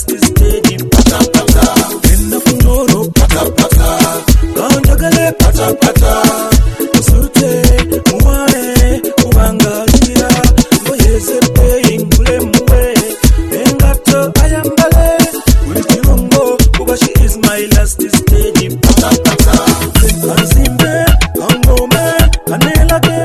last stage. Pata pata, enda funoro. Pata pata, kanjagale. Pata pata, usute muwane ubangagira. Ngoyeze paying kulemwe. Engato ayambale. Ulichirungo kuba she is my last stage. Pata pata, kanzimbe kangome kanelage.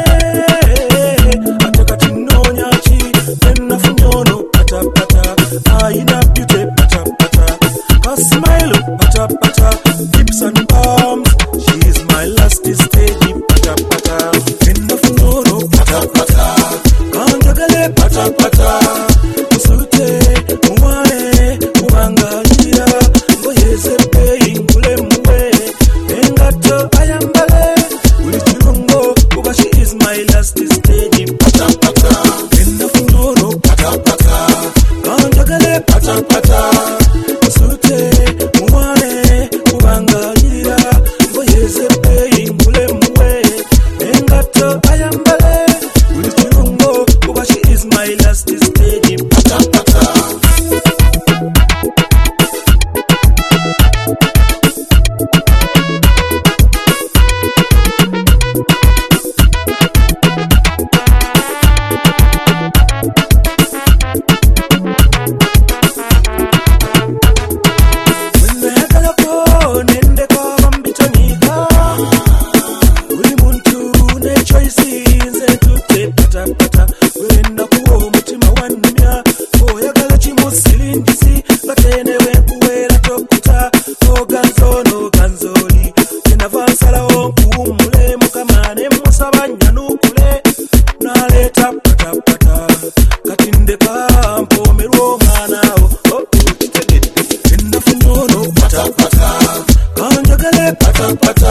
Atakati nonyachi enda funyono. Pata pata, aina beauty. Pata pata, a smile. Pata pata, hips and arms. She is my last stage. Pata pata, enda funyono. Pata pata, kanjagale. Pata pata, usute muwane ubangagira. Ngoyeze paying kulemwe. Engato ayambale. Ulichirungo kuba she is my last stage. Pata pata, enda funyono. Pata pata, kanjagale. Pata pata, usute muwane ubangagira. Ngoyeze paying kulemwe. Engato ayambale. Ulichirungo kuba she is my last stage. Pata pata. Pata pata,